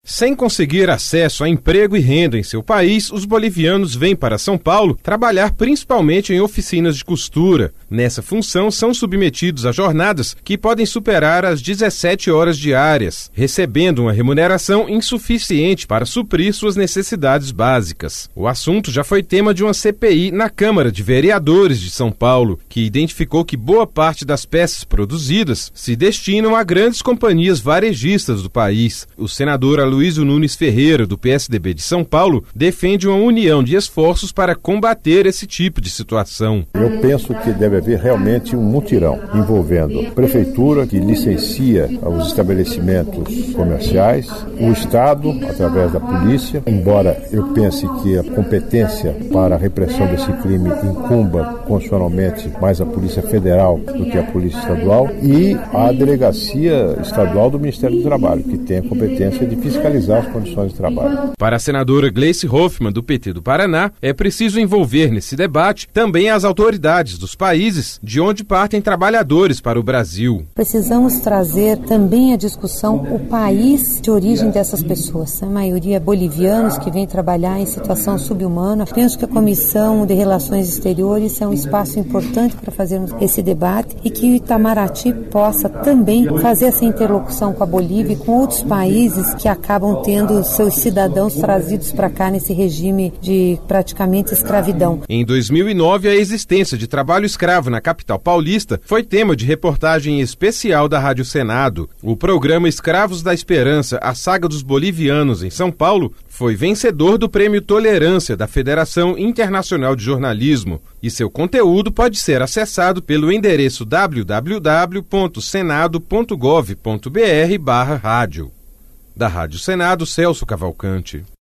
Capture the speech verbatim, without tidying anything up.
Sem conseguir acesso a emprego e renda em seu país, os bolivianos vêm para São Paulo trabalhar principalmente em oficinas de costura. Nessa função, são submetidos a jornadas que podem superar as dezessete horas diárias, recebendo uma remuneração insuficiente para suprir suas necessidades básicas. O assunto já foi tema de uma C P I na Câmara de Vereadores de São Paulo, que identificou que boa parte das peças produzidas se destinam a grandes companhias varejistas do país. O senador Aloysio Nunes Ferreira, do P S D B de São Paulo, defende uma união de esforços para combater esse tipo de situação. Eu penso que deve haver realmente um mutirão envolvendo a prefeitura, que licencia os estabelecimentos comerciais, o Estado, através da polícia, embora eu pense que a competência para a repressão desse crime incumba constitucionalmente mais a Polícia Federal do que a Polícia Estadual, e a Delegacia Estadual do Ministério do Trabalho, que tem a competência de fiscalizar as condições de trabalho. Para a senadora Gleice Hoffmann, do P T do Paraná, é preciso envolver nesse debate também as autoridades dos países de onde partem trabalhadores para o Brasil. Precisamos trazer também a discussão o país de origem dessas pessoas. A maioria bolivianos que vêm trabalhar em situação subhumana. Penso que a Comissão de Relações Exteriores é um espaço importante para fazermos esse debate e que o Itamaraty possa também fazer essa interlocução com a Bolívia e com outros países que acabam tendo seus cidadãos trazidos para cá nesse regime de praticamente escravidão. Em dois mil e nove, a existência de trabalho escravo na capital paulista foi tema de reportagem especial da Rádio Senado. O programa Escravos da Esperança, a saga dos bolivianos em São Paulo, foi vencedor do Prêmio Tolerância da Federação Internacional de Jornalismo e seu conteúdo pode ser acessado pelo endereço w w w ponto senado ponto gov ponto br barra rádio. Da Rádio Senado, Celso Cavalcante.